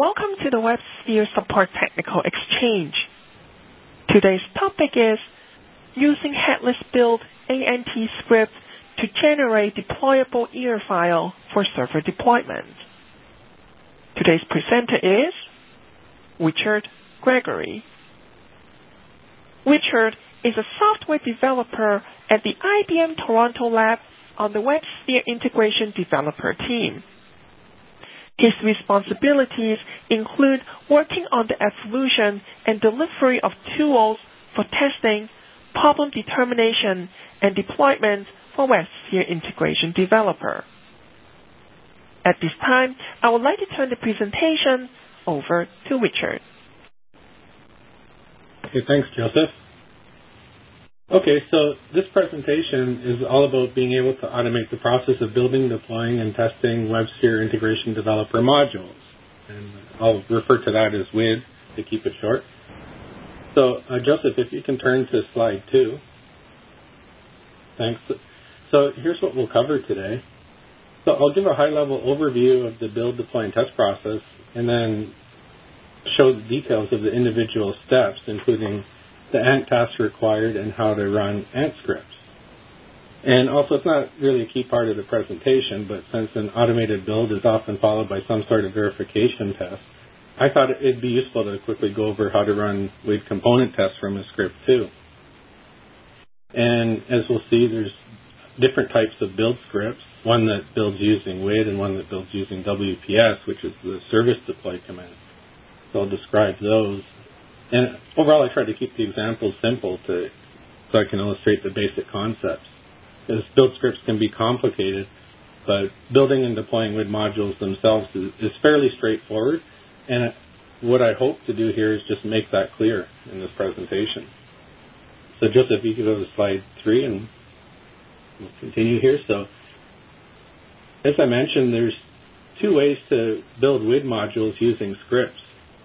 Welcome to the WebSphere Support Technical Exchange. Today's topic is using headless build ANT script to generate deployable EAR file for server deployment. Today's presenter is Richard Gregory. Richard is a software developer at the IBM Toronto lab on the WebSphere Integration Developer team. His responsibilities include working on the evolution and delivery of tools for testing, problem determination, and deployment for WebSphere Integration Developer. At this time, I would like to turn the presentation over to Richard. Okay, thanks, Joseph. Okay, so this presentation is all about being able to automate the process of building, deploying, and testing WebSphere Integration Developer modules. And I'll refer to that as WID to keep it short. So, Joseph, if you can turn to slide 2. Thanks. So here's what we'll cover today. So I'll give a high-level overview of the build, deploy, and test process, and then show the details of the individual steps, including the ANT tasks required and how to run ANT scripts. And also, it's not really a key part of the presentation, but since an automated build is often followed by some sort of verification test, I thought it'd be useful to quickly go over how to run WID component tests from a script too. And as we'll see, there's different types of build scripts, one that builds using WID and one that builds using WPS, which is the service deploy command. So I'll describe those. And overall, I try to keep the examples simple so I can illustrate the basic concepts. Because build scripts can be complicated, but building and deploying WID modules themselves is fairly straightforward. And what I hope to do here is just make that clear in this presentation. So Joseph, if you could go to slide 3 and we'll continue here. So as I mentioned, there's 2 ways to build WID modules using scripts.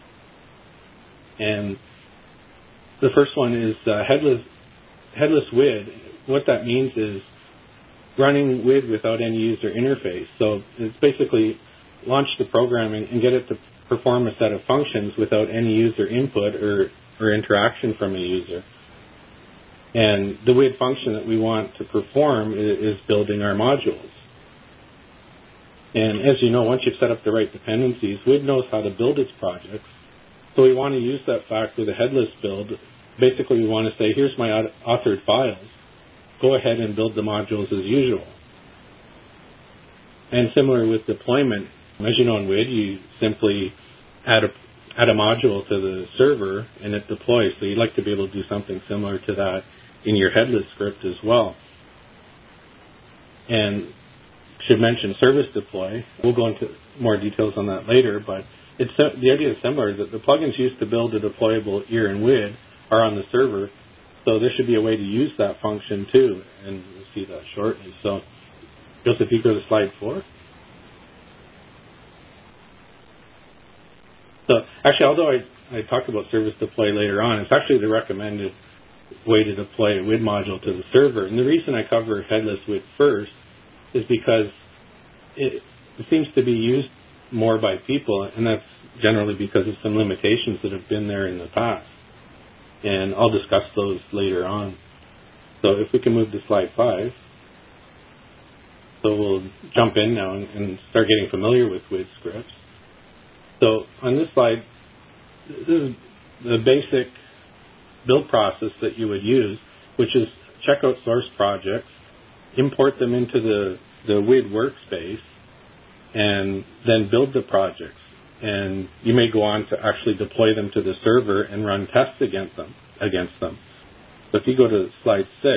And the first one is headless WID. What that means is running WID without any user interface. So it's basically launch the program and get it to perform a set of functions without any user input or interaction from a user. And the WID function that we want to perform is building our modules. And as you know, once you've set up the right dependencies, WID knows how to build its projects. So we want to use that fact with a headless build. Basically, we want to say, here's my authored files. Go ahead and build the modules as usual. And similar with deployment, as you know in WID, you simply add a module to the server and it deploys. So you'd like to be able to do something similar to that in your headless script as well. And should mention service deploy. We'll go into more details on that later, but the idea is similar, that the plugins used to build a deployable EAR and WID are on the server, so there should be a way to use that function too, and we'll see that shortly. So, Joseph, if you go to slide 4. So, actually, although I talked about service deploy later on, it's actually the recommended way to deploy a WID module to the server. And the reason I cover headless WID first is because it seems to be used more by people, and that's generally because of some limitations that have been there in the past. And I'll discuss those later on. So if we can move to slide 5. So we'll jump in now and start getting familiar with WID scripts. So on this slide, this is the basic build process that you would use, which is check out source projects, import them into the WID workspace, and then build the projects. And you may go on to actually deploy them to the server and run tests against them. So if you go to slide 6,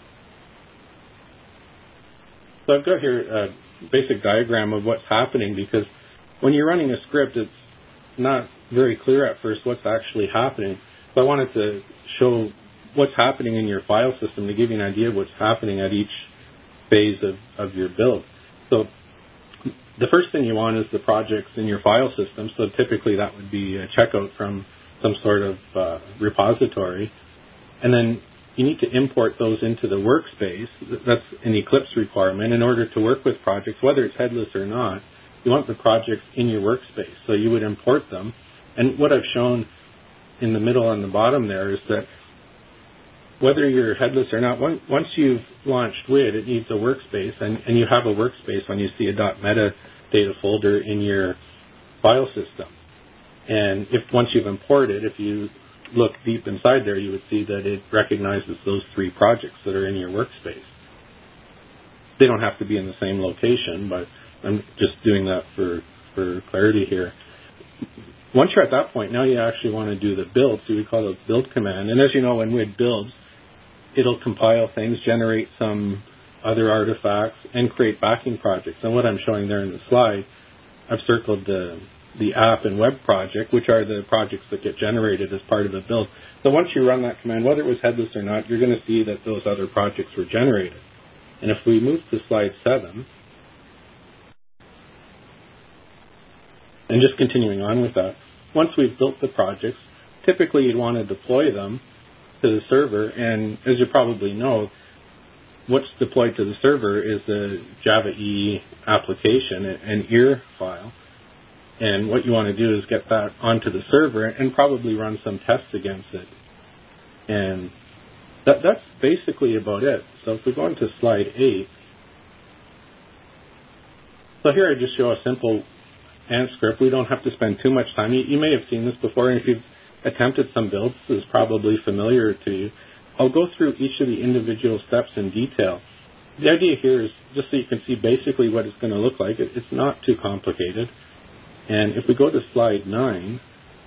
so I've got here a basic diagram of what's happening, because when you're running a script, it's not very clear at first what's actually happening. So I wanted to show what's happening in your file system to give you an idea of what's happening at each phase of your build. So the first thing you want is the projects in your file system. So typically that would be a checkout from some sort of repository. And then you need to import those into the workspace. That's an Eclipse requirement in order to work with projects, whether it's headless or not. you want the projects in your workspace. So you would import them. And what I've shown in the middle and the bottom there is that whether you're headless or not, once you've launched WID, it needs a workspace, and you have a workspace when you see a .metadata folder in your file system. And once you've imported, if you look deep inside there, you would see that it recognizes those 3 projects that are in your workspace. They don't have to be in the same location, but I'm just doing that for clarity here. Once you're at that point, now you actually want to do the build, so we call it build command. And as you know, when WID builds, it'll compile things, generate some other artifacts, and create backing projects. And what I'm showing there in the slide, I've circled the app and web project, which are the projects that get generated as part of the build. So once you run that command, whether it was headless or not, you're going to see that those other projects were generated. And if we move to slide 7, and just continuing on with that, once we've built the projects, typically you'd want to deploy them to the server, and as you probably know, what's deployed to the server is the Java EE application, an EAR file, and what you want to do is get that onto the server and probably run some tests against it. And that's basically about it. So if we go into slide 8, so here I just show a simple Ant script. We don't have to spend too much time. You may have seen this before, and if you've attempted some builds, this is probably familiar to you. I'll go through each of the individual steps in detail. The idea here is just so you can see basically what it's going to look like. It's not too complicated. And if we go to slide 9,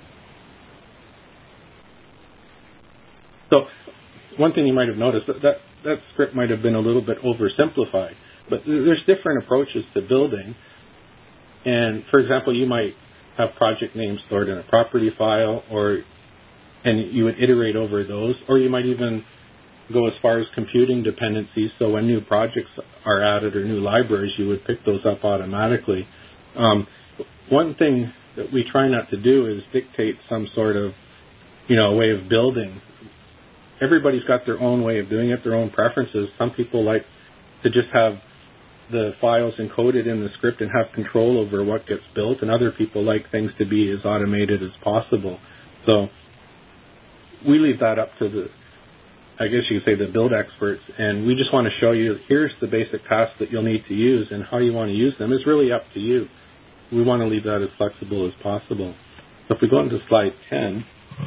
so one thing you might have noticed, that script might have been a little bit oversimplified, but there's different approaches to building. And for example, you might have project names stored in a property file, and you would iterate over those, or you might even go as far as computing dependencies, so when new projects are added or new libraries, you would pick those up automatically. One thing that we try not to do is dictate some sort of, way of building. Everybody's got their own way of doing it, their own preferences. Some people like to just have the files encoded in the script and have control over what gets built, and other people like things to be as automated as possible. So we leave that up to I guess you could say, the build experts, and we just want to show you, here's the basic tasks that you'll need to use, and how you want to use them is really up to you. We want to leave that as flexible as possible. So if we go into slide 10,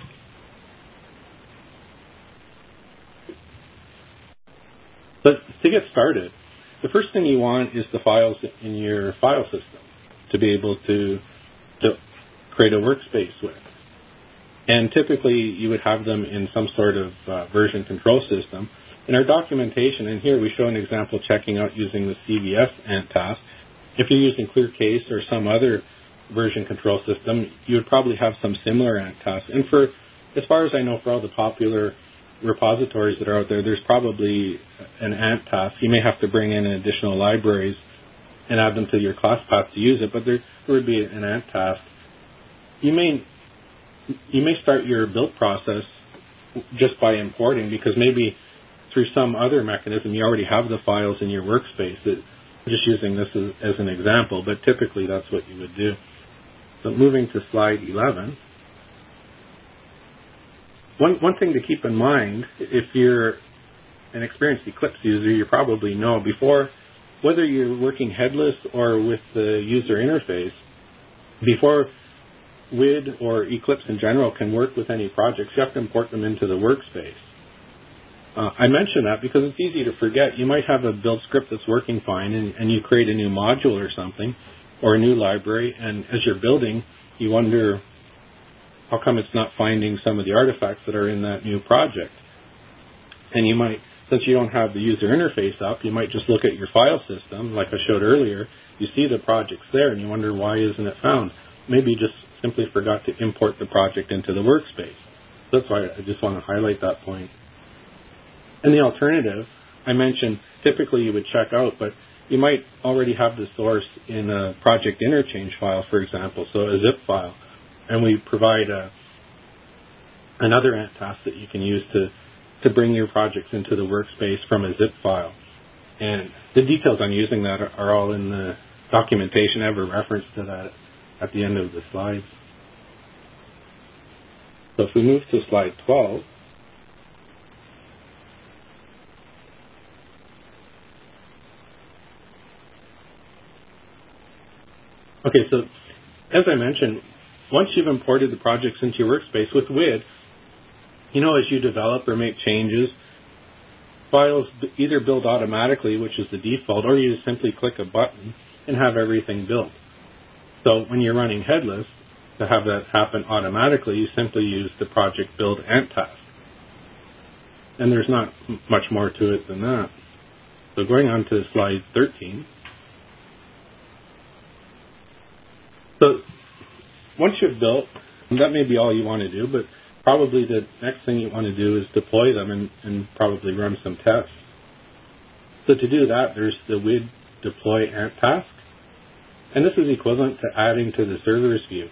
but to get started, the first thing you want is the files in your file system to be able to create a workspace with. And typically you would have them in some sort of version control system. In our documentation, and here we show an example checking out using the CVS Ant task. If you're using ClearCase or some other version control system, you would probably have some similar Ant tasks. And as far as I know, for all the popular repositories that are out there, there's probably an Ant task. You may have to bring in additional libraries and add them to your class path to use it, but there would be an Ant task. You may start your build process just by importing, because maybe through some other mechanism you already have the files in your workspace. I'm just using this as an example, but typically that's what you would do. So moving to slide 11. One thing to keep in mind, if you're an experienced Eclipse user, you probably know before, whether you're working headless or with the user interface, before WID or Eclipse in general can work with any projects, you have to import them into the workspace. I mention that because it's easy to forget. You might have a build script that's working fine, and you create a new module or something, or a new library, and as you're building, you wonder, how come it's not finding some of the artifacts that are in that new project? And you might, since you don't have the user interface up, you might just look at your file system, like I showed earlier. You see the projects there, and you wonder, why isn't it found? Maybe you just simply forgot to import the project into the workspace. That's why I just want to highlight that point. And the alternative, I mentioned, typically you would check out, but you might already have the source in a project interchange file, for example, so a zip file. And we provide another Ant task that you can use to bring your projects into the workspace from a zip file. And the details on using that are all in the documentation have a reference to that at the end of the slides. So if we move to slide 12, okay, so as I mentioned, once you've imported the projects into your workspace with WID, as you develop or make changes, files either build automatically, which is the default, or you just simply click a button and have everything built. So when you're running headless, to have that happen automatically, you simply use the project build ant task. And there's not much more to it than that. So going on to slide 13. So once you've built, that may be all you want to do, but probably the next thing you want to do is deploy them and probably run some tests. So to do that, there's the WID deploy ant task. And this is equivalent to adding to the server's view.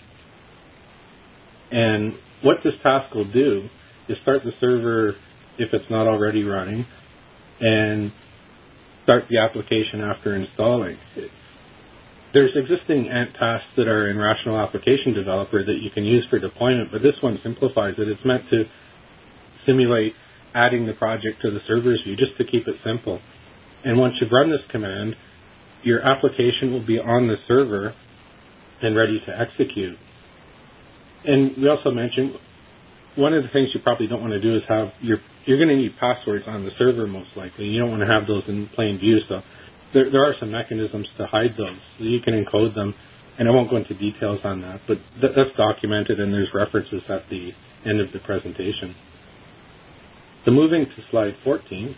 And what this task will do is start the server if it's not already running and start the application after installing. There's existing ant tasks that are in Rational Application Developer that you can use for deployment, but this one simplifies it. It's meant to simulate adding the project to the server's view just to keep it simple. And once you've run this command, your application will be on the server and ready to execute. And we also mentioned one of the things you probably don't want to do is have you're going to need passwords on the server most likely. You don't want to have those in plain view. So there are some mechanisms to hide those. So you can encode them, and I won't go into details on that, but that's documented and there's references at the end of the presentation. So moving to slide 14.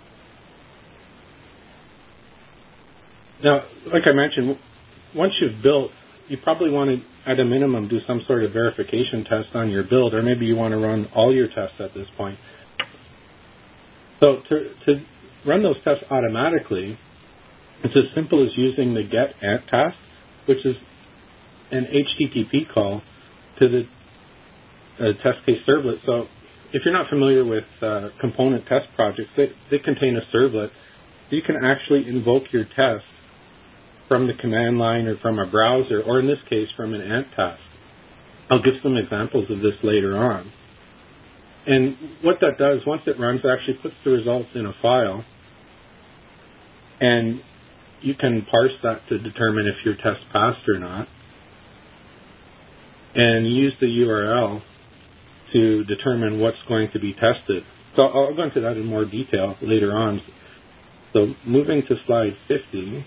Now, like I mentioned, once you've built, you probably want to, at a minimum, do some sort of verification test on your build, or maybe you want to run all your tests at this point. So to run those tests automatically, it's as simple as using the get ant task, which is an HTTP call to the test case servlet. So if you're not familiar with component test projects, they contain a servlet. So you can actually invoke your test from the command line or from a browser, or in this case, from an ant task. I'll give some examples of this later on. And what that does, once it runs, it actually puts the results in a file, and you can parse that to determine if your test passed or not, and use the URL to determine what's going to be tested. So I'll go into that in more detail later on. So moving to slide 15.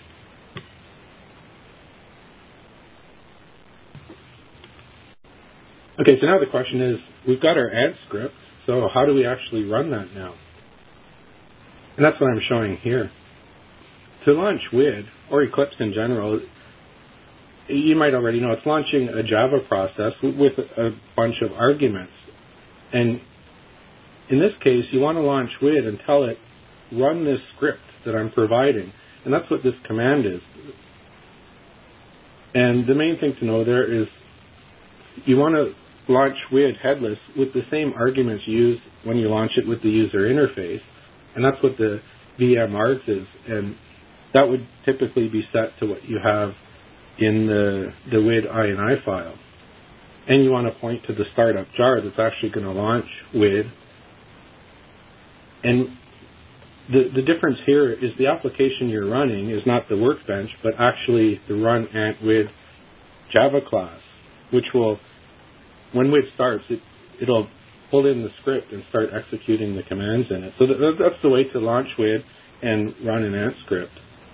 Okay, so now the question is, we've got our ant script, so how do we actually run that now? And that's what I'm showing here. To launch WID, or Eclipse in general, you might already know it's launching a Java process with a bunch of arguments. And in this case, you want to launch WID and tell it, run this script that I'm providing. And that's what this command is. And the main thing to know there is you want to launch WID headless with the same arguments used when you launch it with the user interface. And that's what the VM args is. And that would typically be set to what you have in the WID INI file. And you want to point to the startup jar that's actually going to launch WID. And the difference here is the application you're running is not the workbench, but actually the run ant WID Java class, which will, when WID starts, it'll pull in the script and start executing the commands in it. So that's the way to launch WID and run an ant script.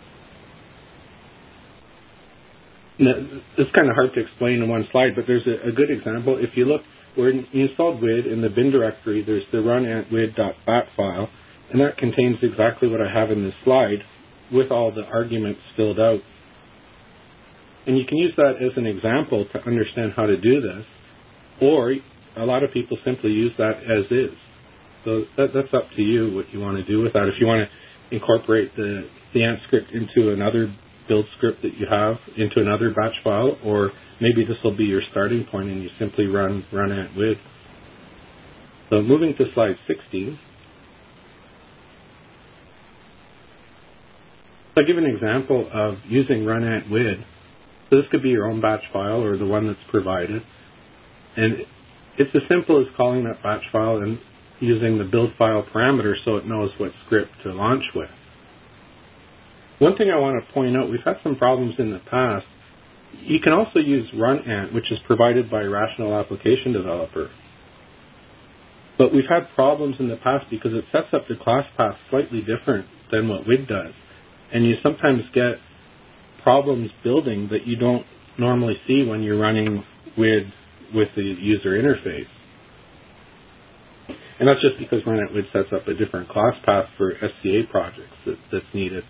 Now, it's kind of hard to explain in one slide, but there's a good example. If you look, where you installed WID in the bin directory, there's the runantwid.bat file, and that contains exactly what I have in this slide with all the arguments filled out. And you can use that as an example to understand how to do this, or a lot of people simply use that as is. So that's up to you what you want to do with that. If you want to incorporate the ant script into another build script that you have into another batch file, or maybe this will be your starting point and you simply run ant WID. So moving to slide 16. So I'll give an example of using runAnt WID. So this could be your own batch file or the one that's provided. And it's as simple as calling that batch file and using the build file parameter so it knows what script to launch with. One thing I want to point out, we've had some problems in the past. You can also use runAnt, which is provided by Rational Application Developer. But we've had problems in the past because it sets up the class path slightly different than what WID does. And you sometimes get problems building that you don't normally see when you're running WID with the user interface. And that's just because runAnt WID sets up a different class path for SCA projects that's needed.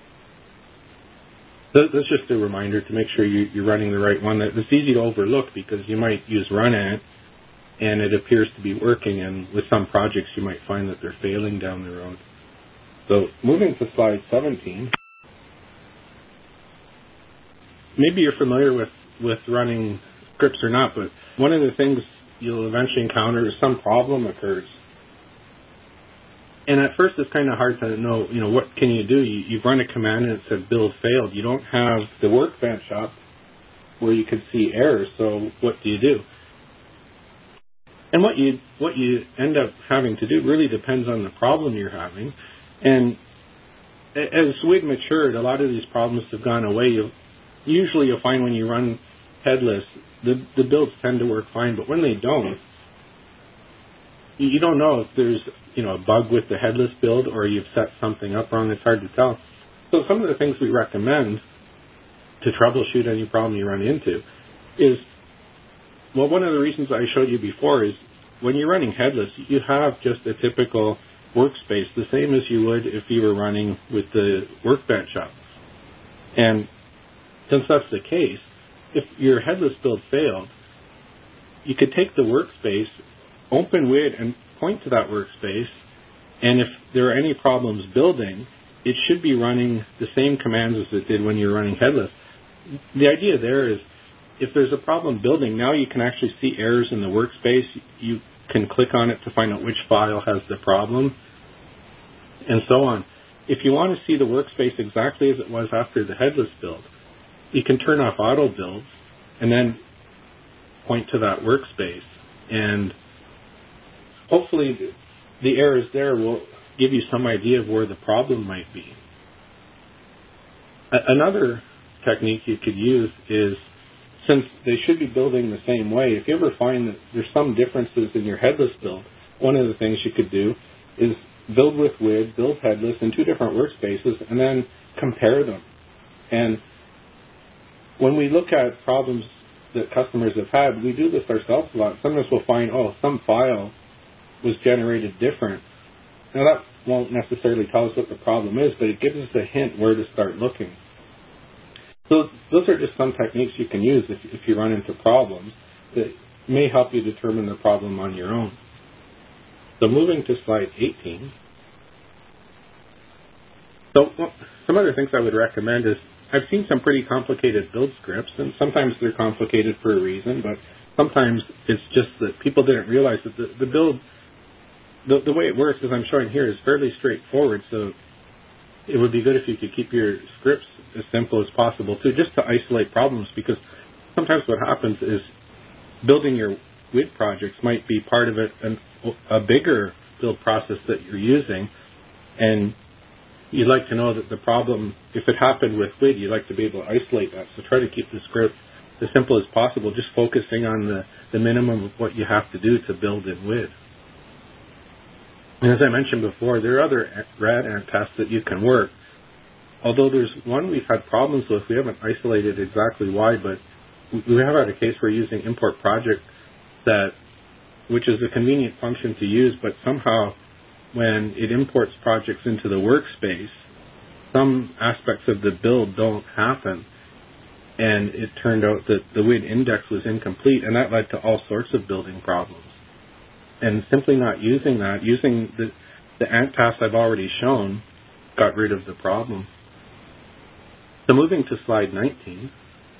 That's just a reminder to make sure you're running the right one. It's easy to overlook because you might use runAnt and it appears to be working, and with some projects you might find that they're failing down the road. So moving to slide 17, maybe you're familiar with running scripts or not, but one of the things you'll eventually encounter is some problem occurs. And at first it's kind of hard to know, what can you do? You've run a command and it said build failed. You don't have the workbench up where you could see errors, so what do you do? And what you end up having to do really depends on the problem you're having. And as WID matured, a lot of these problems have gone away. Usually you'll find when you run headless, the builds tend to work fine, but when they don't, you don't know if there's a bug with the headless build or you've set something up wrong. It's hard to tell. So some of the things we recommend to troubleshoot any problem you run into is, well, one of the reasons I showed you before is when you're running headless, you have just a typical workspace, the same as you would if you were running with the workbench up. And since that's the case, if your headless build failed, you could take the workspace, open WID, and point to that workspace, and if there are any problems building, it should be running the same commands as it did when you're running headless. The idea there is, if there's a problem building, now you can actually see errors in the workspace. You can click on it to find out which file has the problem, and so on. If you want to see the workspace exactly as it was after the headless build, you can turn off auto builds and then point to that workspace. And hopefully the errors there will give you some idea of where the problem might be. Another technique you could use is, since they should be building the same way, if you ever find that there's some differences in your headless build, one of the things you could do is build with WID, build headless in two different workspaces, and then compare them. And when we look at problems that customers have had, we do this ourselves a lot. Sometimes we'll find, some file was generated different. Now that won't necessarily tell us what the problem is, but it gives us a hint where to start looking. So those are just some techniques you can use if you run into problems that may help you determine the problem on your own. So moving to slide 18. So some other things I would recommend is, I've seen some pretty complicated build scripts, and sometimes they're complicated for a reason, but sometimes it's just that people didn't realize that the build, the way it works, as I'm showing here, is fairly straightforward. So it would be good if you could keep your scripts as simple as possible too, just to isolate problems, because sometimes what happens is building your WID projects might be part of a bigger build process that you're using, and you'd like to know that the problem, if it happened with WID, you'd like to be able to isolate that. So try to keep the script as simple as possible, just focusing on the minimum of what you have to do to build in WID. And as I mentioned before, there are other RadAnt tests that you can work. Although there's one we've had problems with, we haven't isolated exactly why, but we have had a case where using import project which is a convenient function to use, but somehow when it imports projects into the workspace, some aspects of the build don't happen. And it turned out that the WID index was incomplete, and that led to all sorts of building problems. And simply not using that, using the ant task I've already shown, got rid of the problem. So moving to slide 19.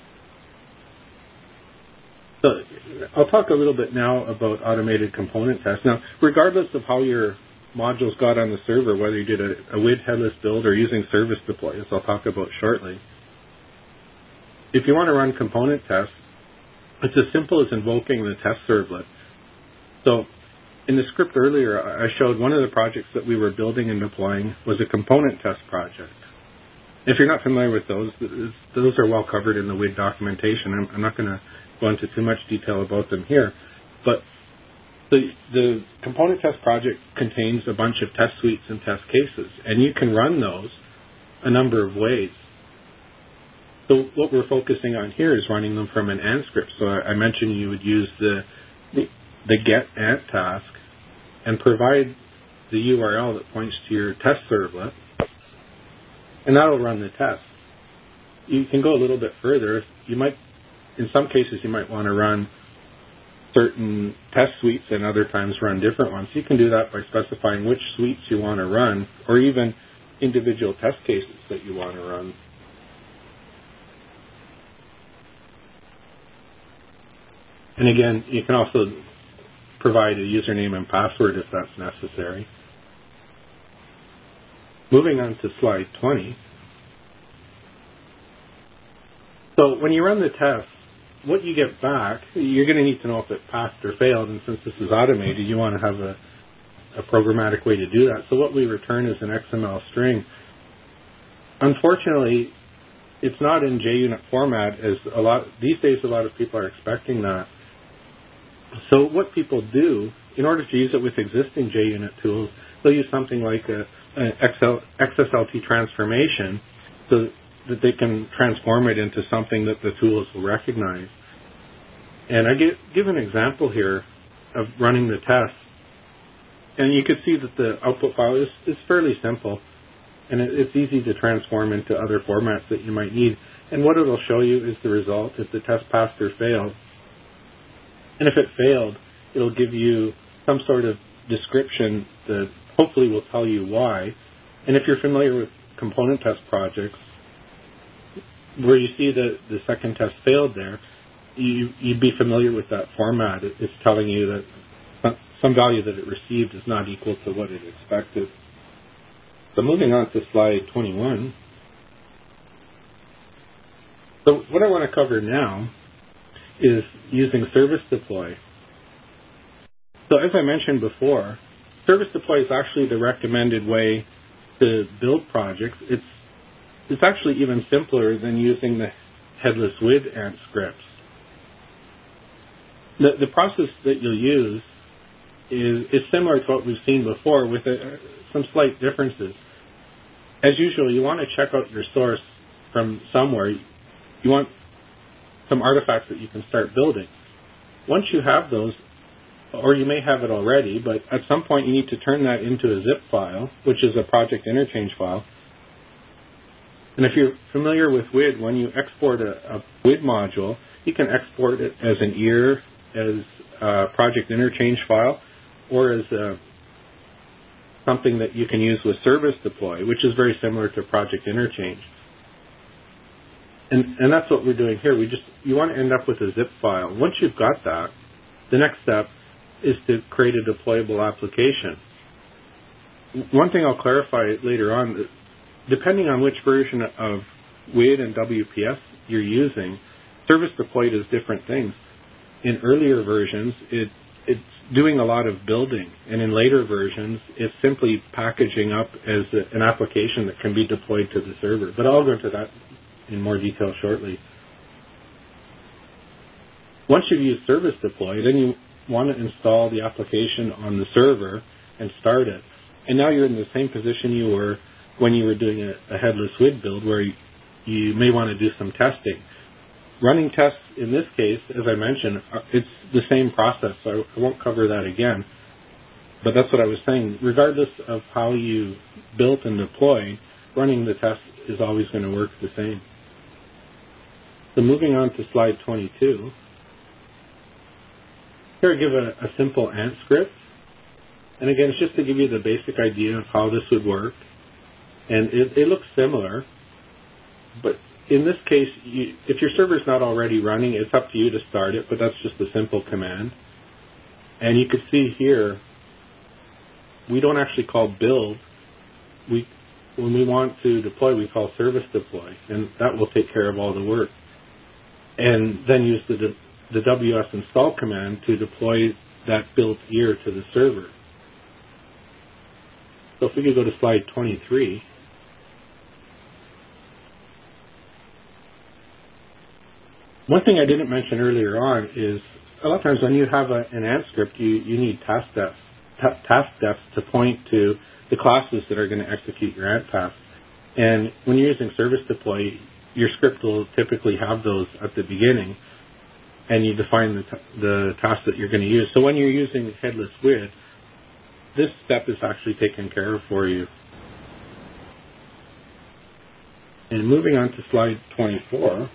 So I'll talk a little bit now about automated component tests. Now, regardless of how you're modules got on the server, whether you did a WID headless build or using service deploy, as I'll talk about shortly. If you want to run component tests, it's as simple as invoking the test servlet. So in the script earlier, I showed one of the projects that we were building and deploying was a component test project. If you're not familiar with those are well covered in the WID documentation. I'm not going to go into too much detail about them here. But the component test project contains a bunch of test suites and test cases, and you can run those a number of ways. So what we're focusing on here is running them from an Ant script. So I mentioned you would use the get Ant task and provide the URL that points to your test servlet, and that'll run the test. You can go a little bit further. In some cases, you might want to run certain test suites and other times run different ones. You can do that by specifying which suites you want to run, or even individual test cases that you want to run. And again, you can also provide a username and password if that's necessary. Moving on to slide 20. So when you run the test, what you get back, you're going to need to know if it passed or failed, and since this is automated, you want to have a programmatic way to do that. So what we return is an XML string. Unfortunately, it's not in JUnit format, as these days a lot of people are expecting that. So what people do, in order to use it with existing JUnit tools, they'll use something like an XSLT transformation so that they can transform it into something that the tools will recognize. And I give an example here of running the test. And you can see that the output file is fairly simple, and it's easy to transform into other formats that you might need. And what it'll show you is the result, if the test passed or failed. And if it failed, it'll give you some sort of description that hopefully will tell you why. And if you're familiar with component test projects, where you see that the second test failed there, you'd be familiar with that format. It's telling you that some value that it received is not equal to what it expected. So moving on to slide 21. So what I want to cover now is using service deploy. So as I mentioned before, service deploy is actually the recommended way to build projects. It's actually even simpler than using the headless WID Ant scripts. The process that you'll use is similar to what we've seen before with some slight differences. As usual, you want to check out your source from somewhere. You want some artifacts that you can start building. Once you have those, or you may have it already, but at some point you need to turn that into a zip file, which is a project interchange file. And if you're familiar with WID, when you export a WID module, you can export it as an EAR, as a project interchange file, or as something that you can use with service deploy, which is very similar to project interchange. And that's what we're doing here. You want to end up with a zip file. Once you've got that, the next step is to create a deployable application. One thing I'll clarify later on, depending on which version of WID and WPS you're using, service deploy does different things. In earlier versions, it's doing a lot of building, and in later versions, it's simply packaging up as an application that can be deployed to the server. But I'll go into that in more detail shortly. Once you've used service deploy, then you want to install the application on the server and start it. And now you're in the same position you were when you were doing a headless WID build, where you may want to do some testing. Running tests in this case, as I mentioned, it's the same process, so I won't cover that again. But that's what I was saying. Regardless of how you built and deploy, running the test is always going to work the same. So moving on to slide 22. Here I give a simple Ant script. And again, it's just to give you the basic idea of how this would work. And it looks similar, but in this case, if your server's not already running, it's up to you to start it, but that's just a simple command. And you can see here we don't actually call build. When we want to deploy, we call service deploy, and that will take care of all the work. And then use the WS install command to deploy that built ear to the server. So if we could go to slide 23. One thing I didn't mention earlier on is a lot of times when you have an Ant script, you need task defs to point to the classes that are going to execute your Ant task. And when you're using service deploy, your script will typically have those at the beginning, and you define the task that you're going to use. So when you're using headless WID, this step is actually taken care of for you. And moving on to slide 24.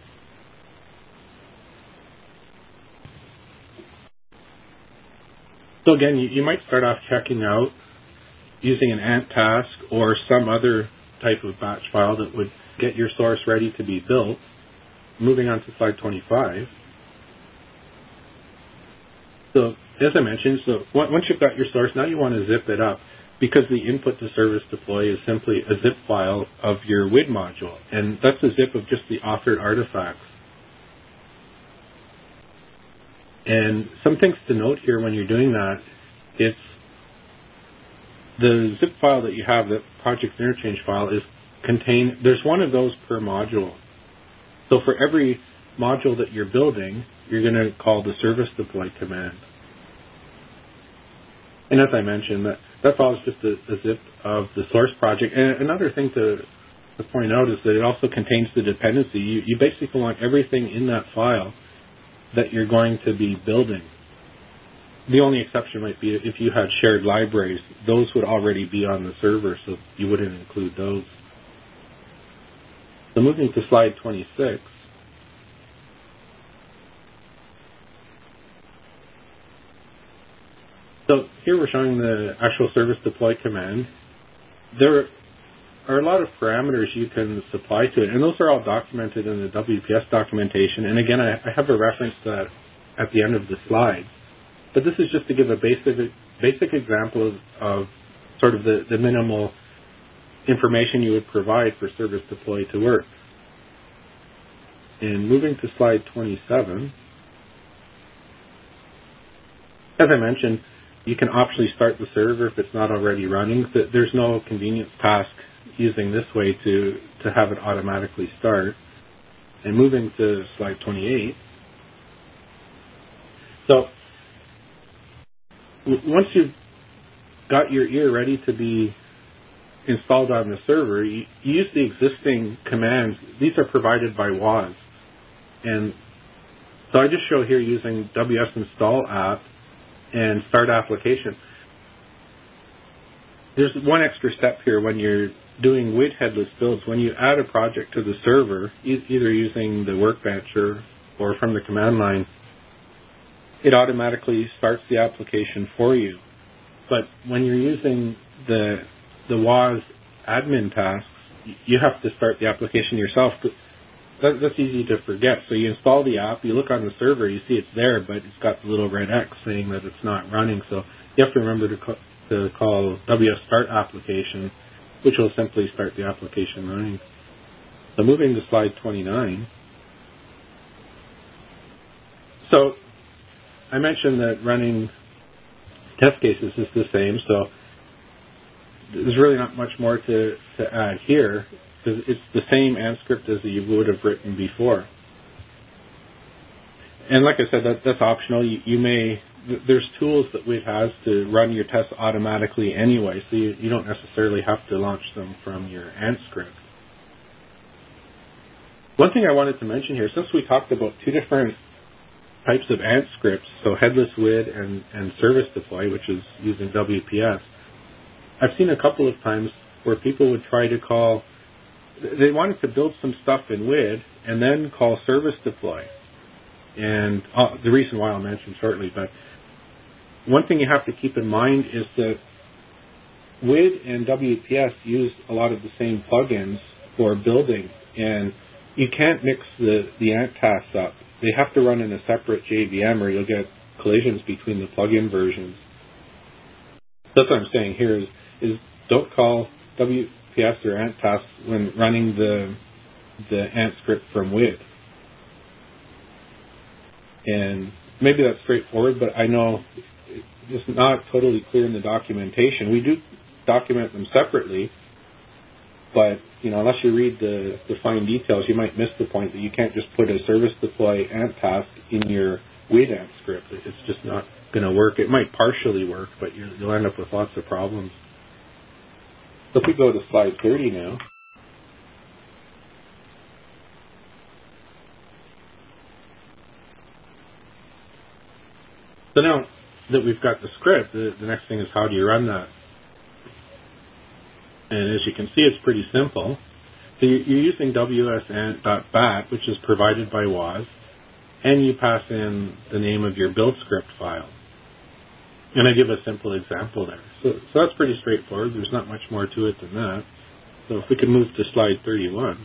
So again, you might start off checking out using an Ant task or some other type of batch file that would get your source ready to be built. Moving on to slide 25. So as I mentioned, so once you've got your source, now you want to zip it up, because the input to service deploy is simply a zip file of your WID module, and that's a zip of just the authored artifacts. And some things to note here when you're doing that, it's the zip file that you have, the project interchange file, there's one of those per module. So for every module that you're building, you're going to call the service deploy command. And as I mentioned, that file is just a zip of the source project. And another thing to point out is that it also contains the dependency. You basically want everything in that file that you're going to be building. The only exception might be if you had shared libraries. Those would already be on the server, so you wouldn't include those. So moving to slide 26. So here we're showing the actual service deploy command. There are a lot of parameters you can supply to it, and those are all documented in the WPS documentation. And again, I have a reference to that at the end of the slide. But this is just to give a basic example of sort of the minimal information you would provide for service deploy to work. And moving to slide 27. As I mentioned, you can optionally start the server if it's not already running. There's no convenience task using this way to have it automatically start. And moving to slide 28. So once you've got your ear ready to be installed on the server, you use the existing commands. These are provided by WAS. And so I just show here using WS install app and start application. There's one extra step here when you're doing WID headless builds. When you add a project to the server, either using the workbench or from the command line, it automatically starts the application for you. But when you're using the WAS admin tasks, you have to start the application yourself. That's easy to forget. So you install the app, you look on the server, you see it's there, but it's got the little red X saying that it's not running. So you have to remember to call WS start application, which will simply start the application running. So moving to slide 29. So I mentioned that running test cases is the same, so there's really not much more to add here, because it's the same Ant script as you would have written before. And like I said, that's optional. There's tools that WID has to run your tests automatically anyway, so you don't necessarily have to launch them from your Ant script. One thing I wanted to mention here, since we talked about two different types of Ant scripts, so headless WID and service deploy, which is using WPS, I've seen a couple of times where people would try to they wanted to build some stuff in WID and then call service deploy. And the reason why I'll mention shortly, but one thing you have to keep in mind is that WID and WPS use a lot of the same plugins for building, and you can't mix the Ant tasks up. They have to run in a separate JVM or you'll get collisions between the plugin versions. That's what I'm saying here is don't call WPS or Ant task when running the Ant script from WID. And maybe that's straightforward, but I know it's not totally clear in the documentation. We do document them separately, but unless you read the fine details, you might miss the point that you can't just put a service deploy Ant task in your WID Ant script. It's just not going to work. It might partially work, but you'll end up with lots of problems. So if we go to slide 30 now. So now that we've got the script, the next thing is how do you run that? And as you can see, it's pretty simple. So you're using wsant.bat, which is provided by WAS, and you pass in the name of your build script file. And I give a simple example there. So that's pretty straightforward. There's not much more to it than that. So if we could move to slide 31.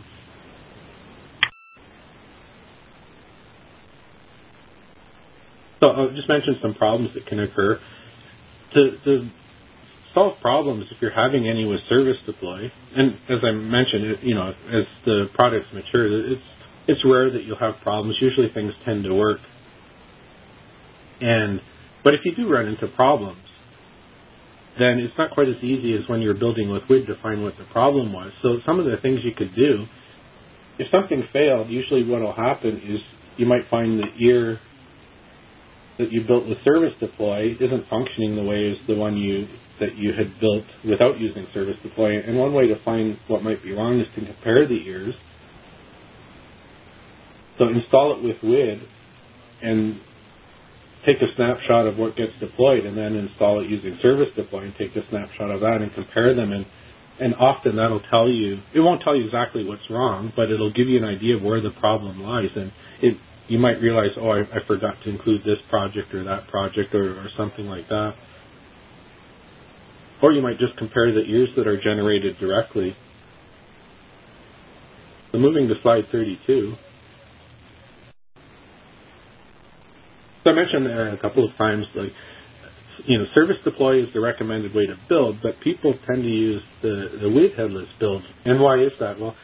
So I'll just mention some problems that can occur. To solve problems, if you're having any with service deploy, and as I mentioned, as the products mature, it's rare that you'll have problems. Usually things tend to work. But if you do run into problems, then it's not quite as easy as when you're building with WID to find what the problem was. So some of the things you could do, if something failed, usually what will happen is you might find the ear that you built with service deploy isn't functioning the way as the one that you had built without using service deploy. And one way to find what might be wrong is to compare the ears. So install it with WID and take a snapshot of what gets deployed, and then install it using service deploy and take a snapshot of that and compare them. And often that'll tell you, it won't tell you exactly what's wrong, but it'll give you an idea of where the problem lies. And you might realize, I forgot to include this project or that project or something like that. Or you might just compare the ears that are generated directly. So moving to slide 32. So I mentioned a couple of times, service deploy is the recommended way to build, but people tend to use the WID headless build. And why is that? Well,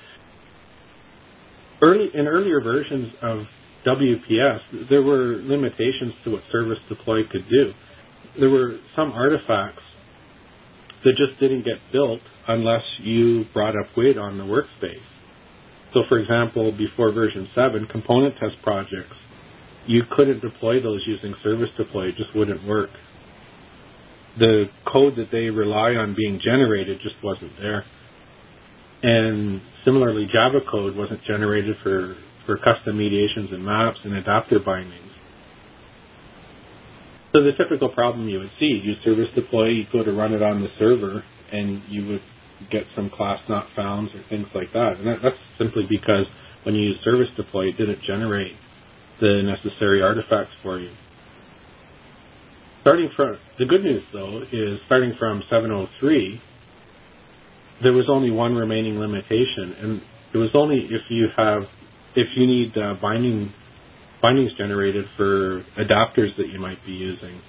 in earlier versions of WPS, there were limitations to what service deploy could do. There were some artifacts that just didn't get built unless you brought up WID on the workspace. So, for example, before version 7, component test projects, you couldn't deploy those using service deploy. It just wouldn't work. The code that they rely on being generated just wasn't there. And similarly, Java code wasn't generated for custom mediations and maps and adapter bindings. So the typical problem you would see, you service deploy, you go to run it on the server, and you would get some class not founds or things like that. And that's simply because when you use service deploy, it didn't generate the necessary artifacts for you. The good news, though, is starting from 7.03, there was only one remaining limitation, and it was only if you need bindings generated for adapters that you might be using.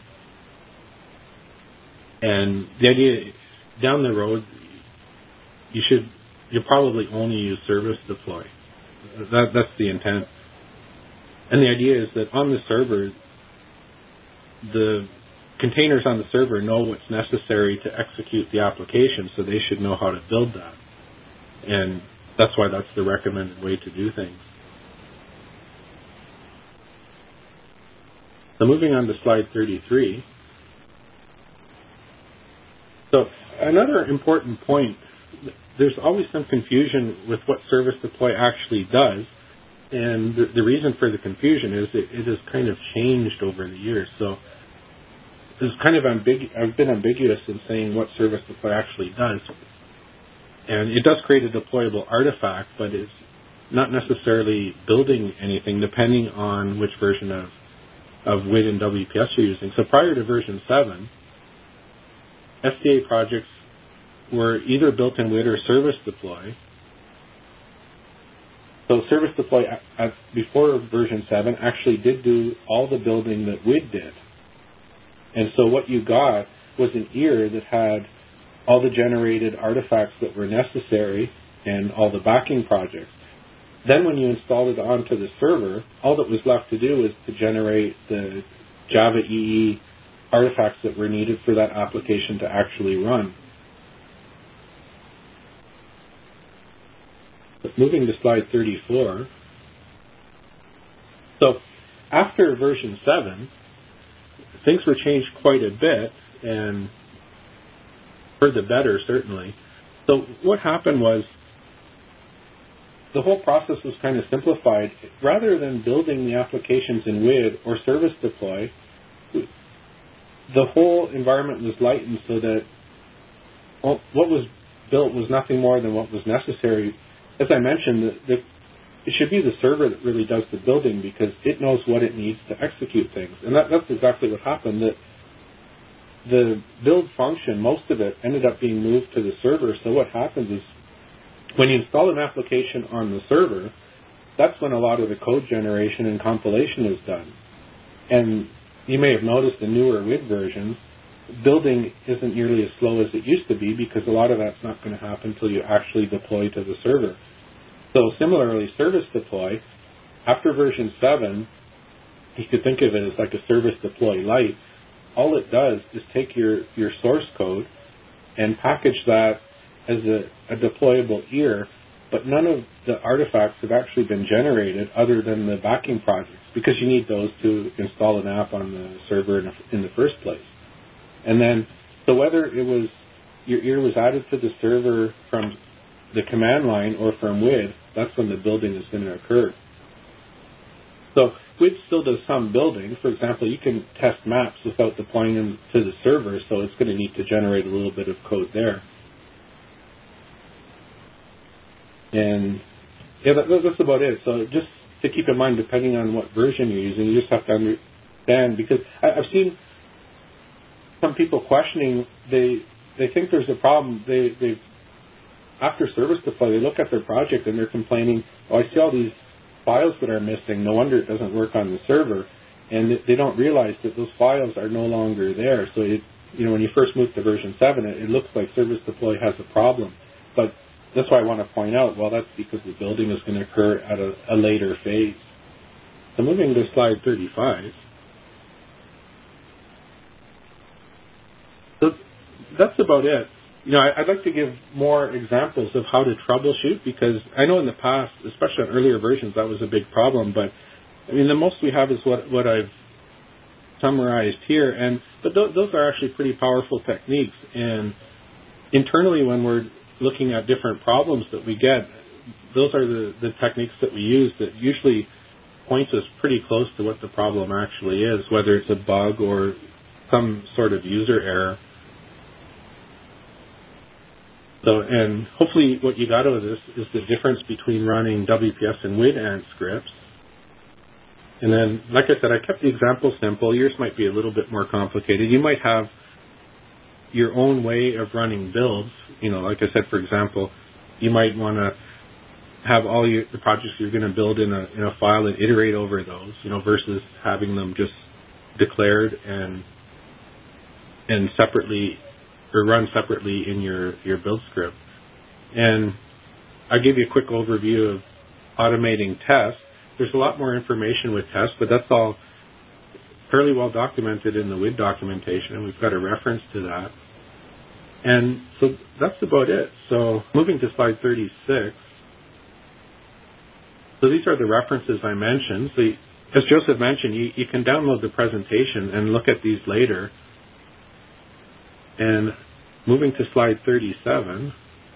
And the idea, down the road, you'll probably only use service deploy. That's the intent. And the idea is that on the server, the containers on the server know what's necessary to execute the application, so they should know how to build that. And that's why that's the recommended way to do things. So moving on to slide 33. So another important point, there's always some confusion with what service deploy actually does. And the reason for the confusion is it has kind of changed over the years. So it's kind of I've been ambiguous in saying what service deploy actually does. And it does create a deployable artifact, but it's not necessarily building anything depending on which version of WID and WPS you're using. So prior to version 7, SDA projects were either built in WID or service deploy. So service deploy before version 7 actually did do all the building that WID did. And so what you got was an ear that had all the generated artifacts that were necessary and all the backing projects. Then when you installed it onto the server, all that was left to do was to generate the Java EE artifacts that were needed for that application to actually run. But moving to slide 34. So after version 7, things were changed quite a bit, and for the better, certainly. So what happened was the whole process was kind of simplified. Rather than building the applications in WID or service deploy, the whole environment was lightened so that what was built was nothing more than what was necessary. As I mentioned, it should be the server that really does the building because it knows what it needs to execute things. And that's exactly what happened. That the build function, most of it, ended up being moved to the server. So what happens is when you install an application on the server, that's when a lot of the code generation and compilation is done. And you may have noticed in newer WID versions, building isn't nearly as slow as it used to be because a lot of that's not going to happen until you actually deploy to the server. So similarly, service deploy, after version 7, you could think of it as like a service deploy lite. All it does is take your source code and package that as a deployable ear, but none of the artifacts have actually been generated other than the backing projects because you need those to install an app on the server in the first place. And then, so whether it was your ear was added to the server from the command line or from WID, that's when the building is going to occur. So WID still does some building. For example, you can test maps without deploying them to the server, so it's going to need to generate a little bit of code there. And yeah, that's about it. So just to keep in mind, depending on what version you're using, you just have to understand, because I've seen some people questioning, they think there's a problem. They after service deploy, they look at their project and they're complaining, I see all these files that are missing. No wonder it doesn't work on the server. And they don't realize that those files are no longer there. So when you first move to version 7, it looks like service deploy has a problem. But that's why I want to point out, well, that's because the building is going to occur at a later phase. So moving to slide 35. So that's about it. I'd like to give more examples of how to troubleshoot, because I know in the past, especially on earlier versions, that was a big problem. But the most we have is what I've summarized here, but those are actually pretty powerful techniques. And internally, when we're looking at different problems that we get, those are the techniques that we use that usually points us pretty close to what the problem actually is, whether it's a bug or some sort of user error. So, and hopefully what you got out of this is the difference between running WPS and WID Ant scripts. And then, like I said, I kept the example simple. Yours might be a little bit more complicated. You might have your own way of running builds. Like I said, for example, you might want to have all the projects you're going to build in a file and iterate over those, versus having them just declared and separately, or run separately in your build script. And I'll give you a quick overview of automating tests. There's a lot more information with tests, but that's all fairly well documented in the WID documentation, and we've got a reference to that. And so that's about it. So moving to slide 36. So these are the references I mentioned. So as Joseph mentioned, you can download the presentation and look at these later. And moving to slide 37,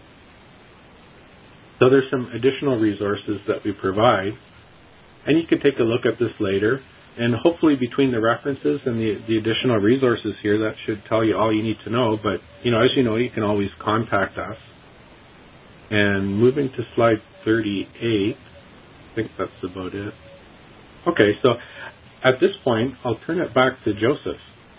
so there's some additional resources that we provide, and you can take a look at this later, and hopefully between the references and the additional resources here, that should tell you all you need to know. But, as you know, you can always contact us. And moving to slide 38, I think that's about it. Okay, so at this point, I'll turn it back to Joseph.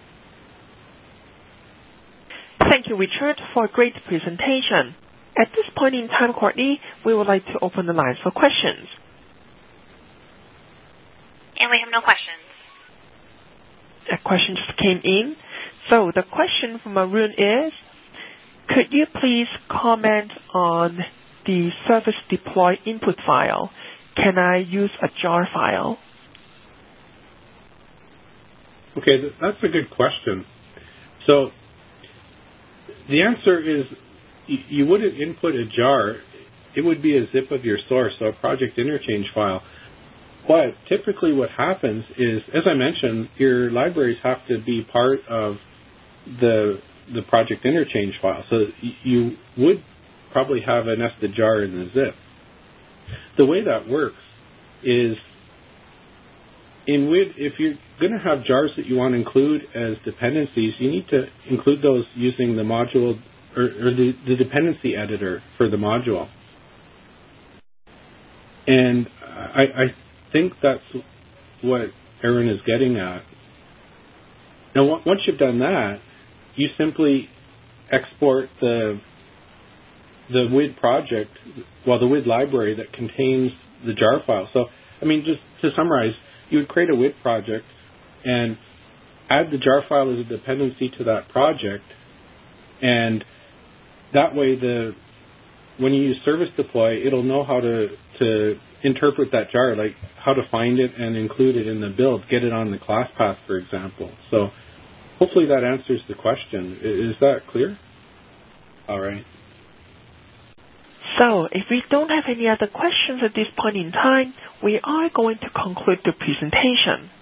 Thank you, Richard, for a great presentation. At this point in time, Courtney, we would like to open the lines for questions. And we have no questions. A question just came in. So the question from Arun is, could you please comment on the service deploy input file? Can I use a jar file? Okay, that's a good question. So the answer is you wouldn't input a jar. It would be a zip of your source, so a project interchange file. But typically what happens is, as I mentioned, your libraries have to be part of the project interchange file. So you would probably have a nested jar in the zip. The way that works is in WID, if you're going to have jars that you want to include as dependencies, you need to include those using the module or the dependency editor for the module. And I think that's what Aaron is getting at. Now, once you've done that, you simply export the WID project, the WID library that contains the jar file. So, I mean, just to summarize, you would create a WID project and add the jar file as a dependency to that project, and that way when you use service deploy, it'll know how to interpret that jar, like how to find it and include it in the build, get it on the class path, for example. So hopefully that answers the question. Is that clear? All right. So if we don't have any other questions at this point in time, we are going to conclude the presentation.